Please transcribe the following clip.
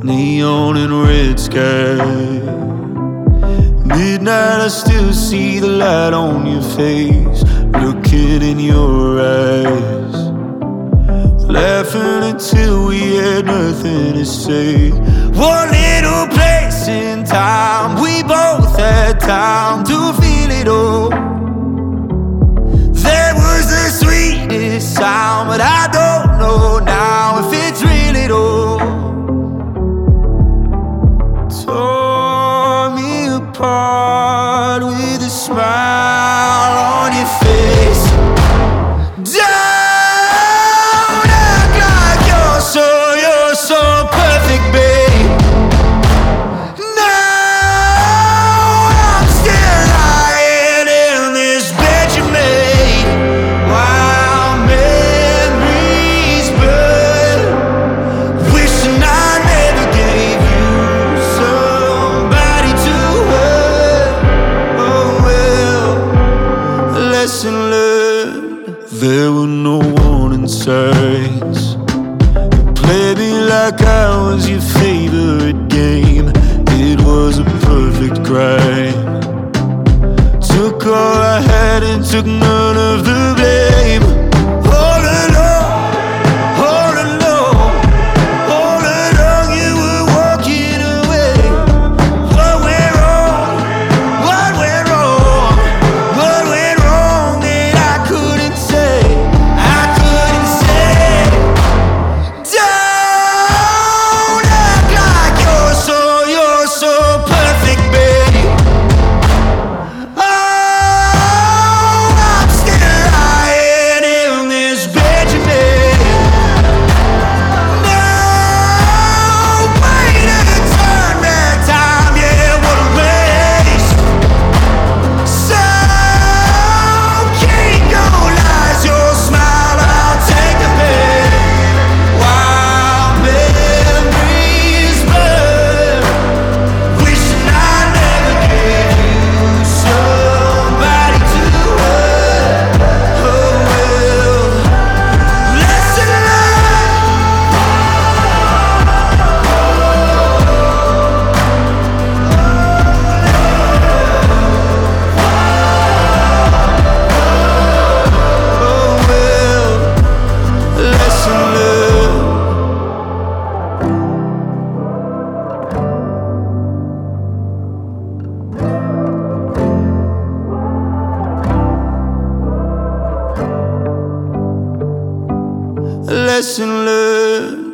neon and red sky. Midnight, I still see the light on your face, looking in your eyes, laughing until we had nothing to say. One little place in time, we both had time to feel it all. There was the sweetest sound, but I don't know now if it's real at all. Tore me apart with a smile on your face. Don't act like you're so perfect, babe. Now I'm still lying in this bed you made, while memories burn, wishing I never gave you somebody to hurt. Oh well, lesson learned. There were no warning signs. You played me like I was your favorite game. It was a perfect crime. Took all I had and took none of the blame. All alone, all alone, all along you were walking away. What went wrong? What went wrong? What went wrong that I couldn't say? I couldn't say. Don't act like you're so perfect, baby. Oh, I'm still lying in this bed you made. No way to turn back time, yeah, what a waste. So keep your lies, your smile, I'll take the bait, while memories burn, wishing I never gave you somebody to hurt. Oh well, lesson learned. Oh well, lesson learned. Lesson learned.